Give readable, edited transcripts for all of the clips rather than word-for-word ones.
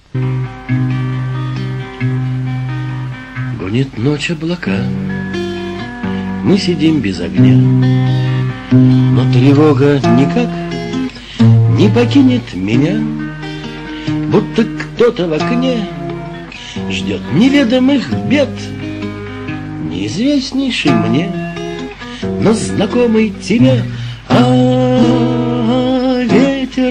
Гонит ночь облака, мы сидим без огня, но тревога никак не покинет меня, будто кто-то в окне ждет неведомых бед, неизвестнейший мне, но знакомый тебе. Ветер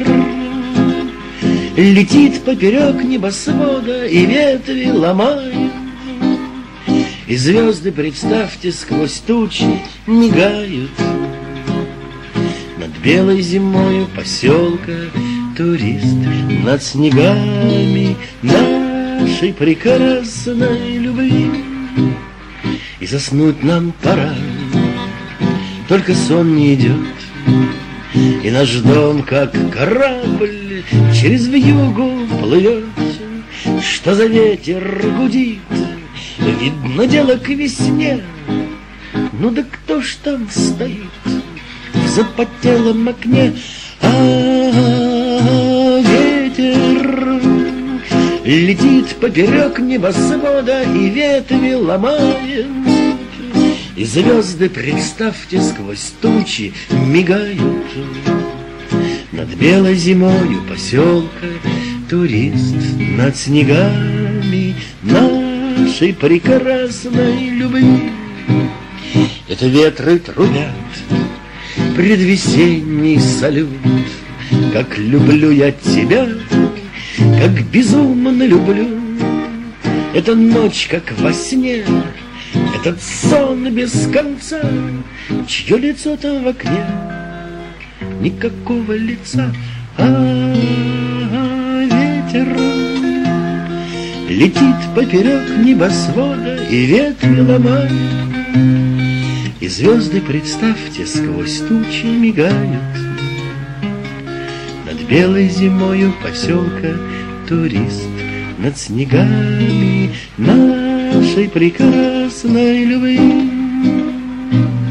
летит поперек небосвода и ветви ломает, и звезды, представьте, сквозь тучи мигают. Над белой зимою поселка турист, над снегами нашей прекрасной любви. И заснуть нам пора, только сон не идет, и наш дом, как корабль, через вьюгу плывет. Что за ветер гудит, видно дело к весне. Ну да кто ж там стоит в запотелом окне? Ветер летит поперек небосвода и ветви ломает, и звезды, представьте, сквозь тучи мигают. Над белой зимою поселка турист, над снегами нашей прекрасной любви. Это ветры трубят предвесенний салют. Как люблю я тебя, как безумно люблю. Эта ночь, как во сне, этот сон без конца. Чье лицо там в окне? Никакого лица. Ветер летит поперек небосвода и ветви ломает, и звезды, представьте, сквозь тучи мигают. Над белой зимою поселка турист, над снегами нашей прекрасной любви.